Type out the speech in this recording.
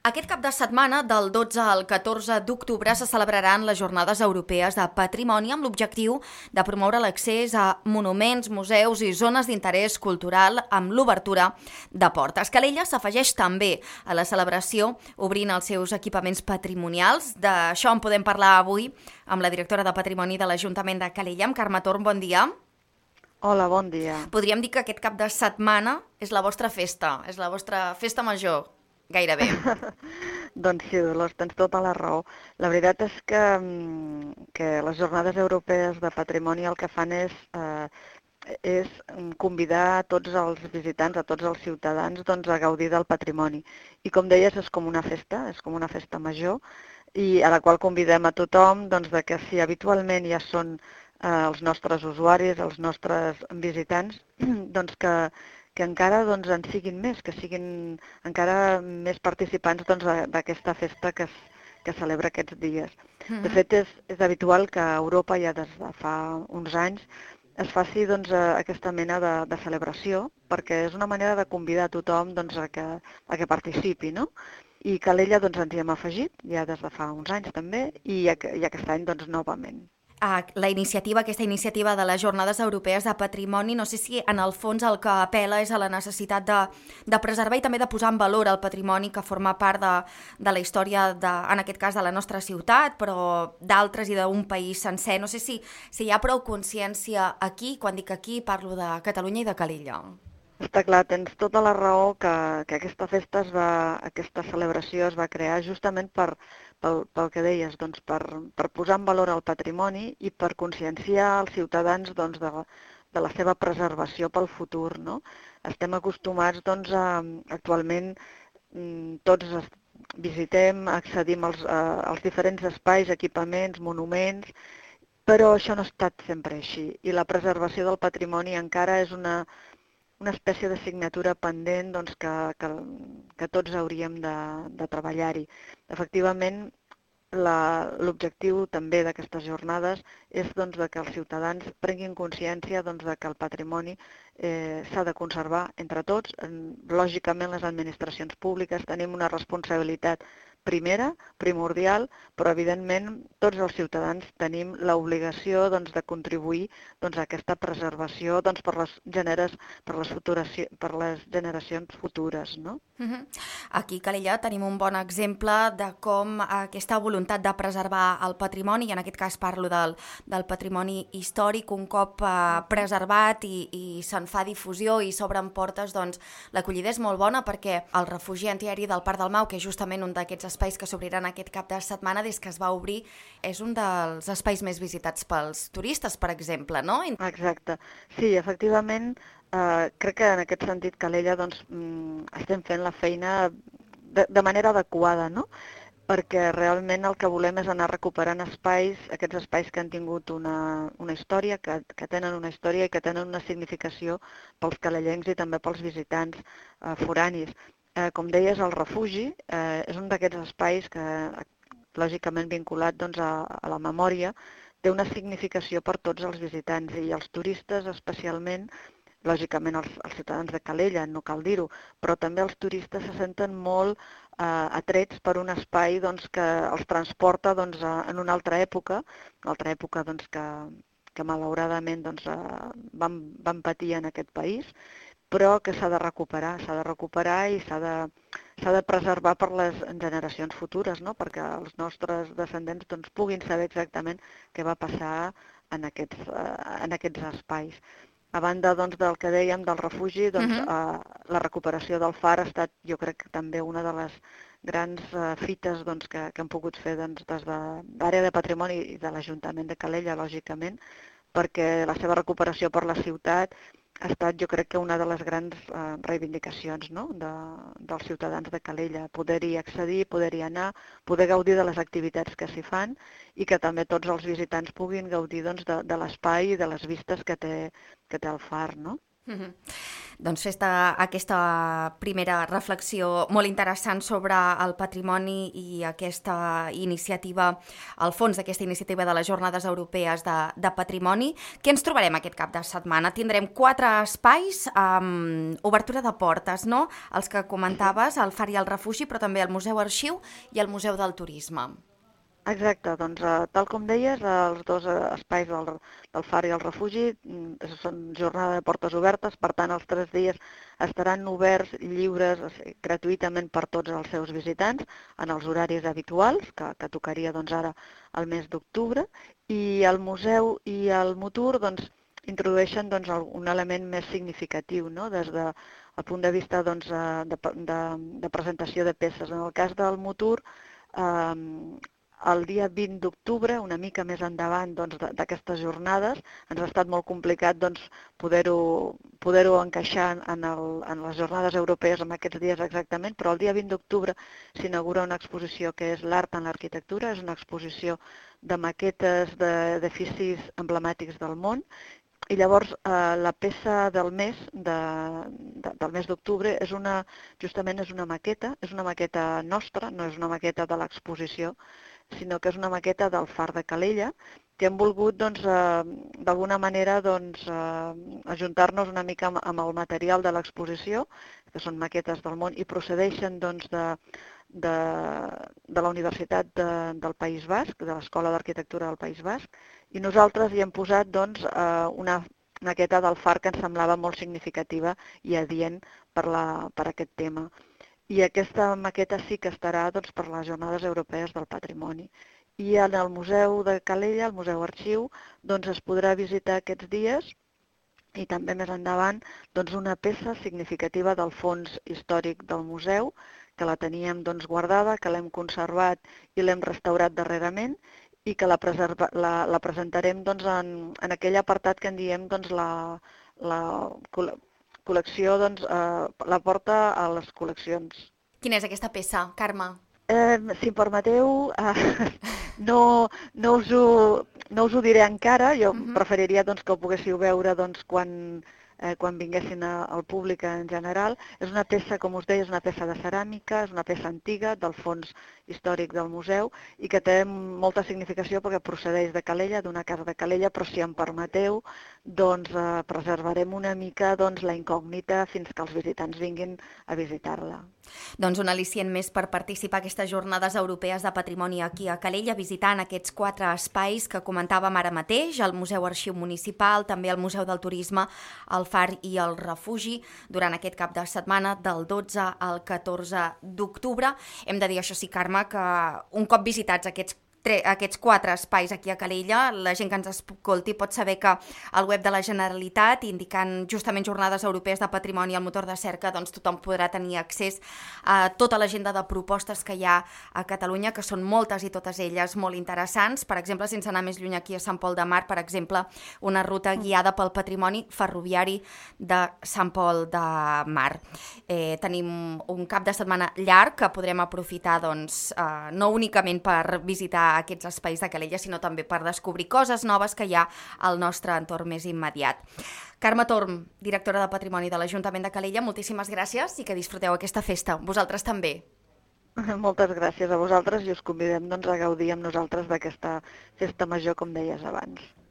Aquest cap de setmana, del 12 al 14 d'octubre, se celebraran les Jornades Europees de Patrimoni amb l'objectiu de promoure l'accés a monuments, museus i zones d'interès cultural amb l'obertura de portes. Calella s'afegeix també a la celebració obrint els seus equipaments patrimonials. D'això en podem parlar avui amb la directora de Patrimoni de l'Ajuntament de Calella, amb Carme Torn. Bon dia. Hola, bon dia. Podríem dir que aquest cap de setmana és la vostra festa, és la vostra festa major, gairebé. Doncs sí, Dolors, tens tota la raó. La veritat és que les Jornades Europees de Patrimoni el que fan és convidar a tots els visitants, a tots els ciutadans, doncs, a gaudir del patrimoni. I com deies, és com una festa major, i a la qual convidem a tothom doncs, de que si habitualment ja són els nostres usuaris, els nostres visitants, doncs que encara doncs, en siguin més, que siguin encara més participants doncs, d'aquesta festa que es celebra aquests dies. De fet, és habitual que a Europa ja des de fa uns anys es faci doncs, aquesta mena de celebració, perquè és una manera de convidar a tothom doncs, a que participi, no? I Calella doncs, ens hi hem afegit, ja des de fa uns anys també, i aquest any doncs, novament. Aquesta iniciativa de les Jornades Europees de Patrimoni, no sé si en el fons el que apela és a la necessitat de preservar i també de posar en valor el patrimoni que forma part de la història, en aquest cas de la nostra ciutat, però d'altres i d'un país sencer. No sé si hi ha prou consciència aquí, quan dic aquí parlo de Catalunya i de Calella. Està clar, tens tota la raó que aquesta festa aquesta celebració es va crear justament pel que deies, doncs, per posar en valor el patrimoni i per conscienciar els ciutadans doncs, de la seva preservació pel futur, no? Estem acostumats, doncs, actualment tots visitem, accedim als diferents espais, equipaments, monuments, però això no ha estat sempre així. I la preservació del patrimoni encara és una espècie de signatura pendent doncs, que tots hauríem de treballar-hi. Efectivament, l'objectiu també d'aquestes jornades és doncs, que els ciutadans prenguin consciència doncs, que el patrimoni s'ha de conservar entre tots. Lògicament, les administracions públiques tenim una responsabilitat primordial, però evidentment tots els ciutadans tenim l'obligació doncs, de contribuir doncs, a aquesta preservació doncs, per les generacions futures. No? Aquí a Calella tenim un bon exemple de com aquesta voluntat de preservar el patrimoni, i en aquest cas parlo del patrimoni històric, un cop preservat i se'n fa difusió i s'obren portes, doncs l'acollida és molt bona, perquè el refugi antiaeri del Parc del Mau, que és justament un d'aquests espais que s'obriran aquest cap de setmana, des que es va obrir, és un dels espais més visitats pels turistes, per exemple, no? Exacte. Sí, efectivament, crec que en aquest sentit Calella doncs, estem fent la feina de manera adequada, no? Perquè realment el que volem és anar recuperant aquests espais que han tingut una història, que tenen una història i que tenen una significació pels calellencs i també pels visitants foranis. Com deies, el refugi és un d'aquests espais que, lògicament vinculat doncs, a la memòria, té una significació per tots els visitants i els turistes especialment. Lògicament els ciutadans de Calella, no cal dir-ho, però també els turistes se senten molt atrets per un espai doncs, que els transporta doncs, en una altra època doncs, que malauradament doncs, van patir en aquest país, però que s'ha de recuperar i s'ha de preservar per les generacions futures, no? Perquè els nostres descendents doncs, puguin saber exactament què va passar en aquests espais. A banda doncs, del que dèiem del refugi, doncs, la recuperació del far ha estat, jo crec, també una de les grans fites doncs, que hem pogut fer doncs, des de l'àrea de patrimoni i de l'Ajuntament de Calella, lògicament, perquè la seva recuperació per la ciutat ha estat, jo crec, que una de les grans reivindicacions, no? dels ciutadans de Calella, poder-hi accedir, poder-hi anar, poder gaudir de les activitats que s'hi fan i que també tots els visitants puguin gaudir doncs, de l'espai i de les vistes que té el far, no? Doncs festa aquesta primera reflexió molt interessant sobre el patrimoni i aquesta iniciativa, el fons d'aquesta iniciativa de les Jornades Europees de Patrimoni. Què ens trobarem aquest cap de setmana? Tindrem 4 espais amb obertura de portes, no? Els que comentaves, el Far i el Refugi, però també el Museu Arxiu i el Museu del Turisme. Exacte, doncs tal com deies, els dos espais del Far i el Refugi són jornada de portes obertes, per tant els 3 dies estaran oberts, lliures, gratuïtament per tots els seus visitants, en els horaris habituals, que tocaria doncs, ara al mes d'octubre, i el museu i el Mutur doncs, introdueixen doncs, un element més significatiu, no? Des del punt de vista doncs, de presentació de peces. En el cas del Mutur, el dia 20 d'octubre, una mica més endavant doncs, d'aquestes jornades, ens ha estat molt complicat doncs, poder-ho encaixar en les jornades europees en aquests dies exactament, però el dia 20 d'octubre s'inaugura una exposició que és l'art en l'arquitectura, és una exposició de maquetes d'edificis emblemàtics del món. I llavors la peça del mes d'octubre justament és una maqueta nostra, no és una maqueta de l'exposició, sinó que és una maqueta del Far de Calella, que hem volgut doncs, d'alguna manera doncs, ajuntar-nos una mica amb el material de l'exposició, que són maquetes del món, i procedeixen doncs, de la Universitat del País Basc, de l'Escola d'Arquitectura del País Basc, i nosaltres hi hem posat doncs, una maqueta del Far que ens semblava molt significativa i adient per aquest tema. I aquesta maqueta sí que estarà doncs, per les Jornades Europees del Patrimoni. I en el Museu de Calella, el Museu Arxiu, doncs, es podrà visitar aquests dies i també més endavant doncs, una peça significativa del fons històric del museu, que la teníem doncs, guardada, que l'hem conservat i l'hem restaurat darrerament i que la presentarem doncs, en aquell apartat que en diem doncs, la col·lecció, doncs, la porta a les col·leccions. Quina és aquesta peça, Carme? Si em permeteu, no us ho diré encara, jo preferiria doncs, que ho poguéssiu veure doncs, quan vinguessin al públic en general. És una peça, com us deia, és una peça de ceràmica, és una peça antiga del fons històric del museu i que té molta significació perquè procedeix de Calella, d'una casa de Calella, però si em permeteu, doncs preservarem una mica doncs, la incògnita fins que els visitants vinguin a visitar-la. Doncs un al·licient més per participar a aquestes Jornades Europees de Patrimoni aquí a Calella, visitant aquests 4 espais que comentàvem ara mateix, el Museu Arxiu Municipal, també el Museu del Turisme, el Far i el Refugi, durant aquest cap de setmana del 12 al 14 d'octubre. Hem de dir, això sí, Carme, que un cop visitats aquests 4 espais aquí a Calella, la gent que ens escolti pot saber que al web de la Generalitat, indicant justament Jornades Europees de Patrimoni al motor de cerca, doncs tothom podrà tenir accés a tota l'agenda de propostes que hi ha a Catalunya, que són moltes i totes elles molt interessants. Per exemple, sense anar més lluny aquí a Sant Pol de Mar, per exemple, una ruta guiada pel patrimoni ferroviari de Sant Pol de Mar. Tenim un cap de setmana llarg que podrem aprofitar doncs, no únicament per visitar aquests espais de Calella, sinó també per descobrir coses noves que hi ha al nostre entorn més immediat. Carme Torm, directora de Patrimoni de l'Ajuntament de Calella, moltíssimes gràcies i que disfruteu aquesta festa. Vosaltres també. Moltes gràcies a vosaltres i us convidem doncs, a gaudir amb nosaltres d'aquesta festa major, com deies abans.